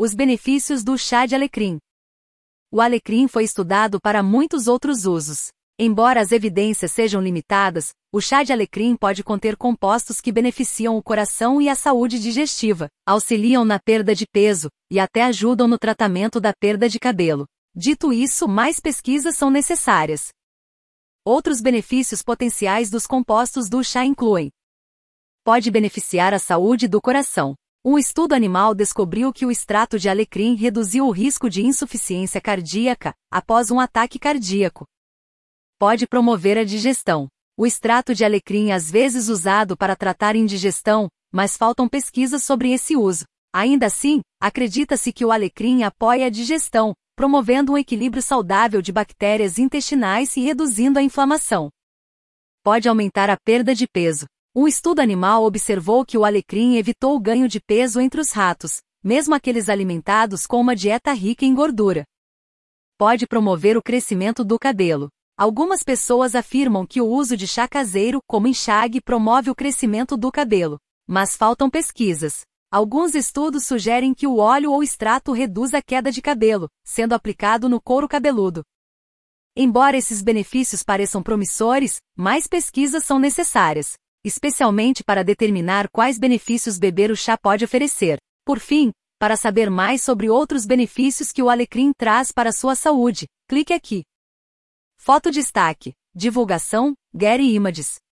Os benefícios do chá de alecrim. O alecrim foi estudado para muitos outros usos. Embora as evidências sejam limitadas, o chá de alecrim pode conter compostos que beneficiam o coração e a saúde digestiva, auxiliam na perda de peso, e até ajudam no tratamento da perda de cabelo. Dito isso, mais pesquisas são necessárias. Outros benefícios potenciais dos compostos do chá incluem: pode beneficiar a saúde do coração. Um estudo animal descobriu que o extrato de alecrim reduziu o risco de insuficiência cardíaca após um ataque cardíaco. Pode promover a digestão. O extrato de alecrim é às vezes usado para tratar indigestão, mas faltam pesquisas sobre esse uso. Ainda assim, acredita-se que o alecrim apoia a digestão, promovendo um equilíbrio saudável de bactérias intestinais e reduzindo a inflamação. Pode aumentar a perda de peso. Um estudo animal observou que o alecrim evitou o ganho de peso entre os ratos, mesmo aqueles alimentados com uma dieta rica em gordura. Pode promover o crescimento do cabelo. Algumas pessoas afirmam que o uso de chá caseiro, como enxágue, promove o crescimento do cabelo, mas faltam pesquisas. Alguns estudos sugerem que o óleo ou extrato reduz a queda de cabelo, sendo aplicado no couro cabeludo. Embora esses benefícios pareçam promissores, mais pesquisas são necessárias, especialmente para determinar quais benefícios beber o chá pode oferecer. Por fim, para saber mais sobre outros benefícios que o alecrim traz para a sua saúde, clique aqui. Foto destaque. Divulgação, Getty Images.